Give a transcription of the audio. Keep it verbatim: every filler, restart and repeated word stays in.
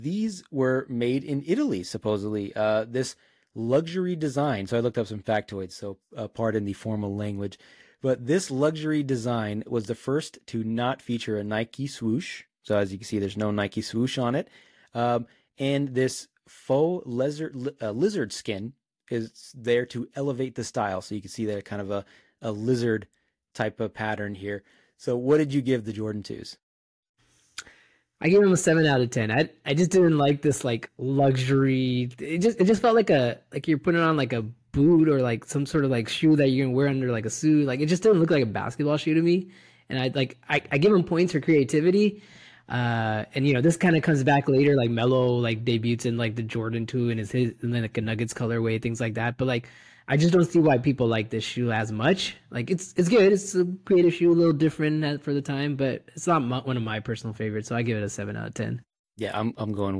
These were made in Italy, supposedly. Uh, this luxury design. So I looked up some factoids, so uh, pardon the formal language. But this luxury design was the first to not feature a Nike swoosh. So as you can see, there's no Nike swoosh on it. Um, and this faux lizard, uh, lizard skin is there to elevate the style. So you can see that kind of a, a lizard type of pattern here. So what did you give the Jordan twos? I gave him a seven out of ten. I I just didn't like this like luxury. It just it just felt like a like you're putting on like a boot or like some sort of like shoe that you're gonna wear under like a suit. Like it just didn't look like a basketball shoe to me. And I like I, I give him points for creativity. Uh, and you know this kind of comes back later. Like Melo like debuts in like the Jordan two and is his and then like a Nuggets colorway, things like that. But like I just don't see why people like this shoe as much. Like it's it's good. It's a creative shoe, a little different for the time, but it's not my, one of my personal favorites. So I give it a seven out of ten. Yeah, I'm I'm going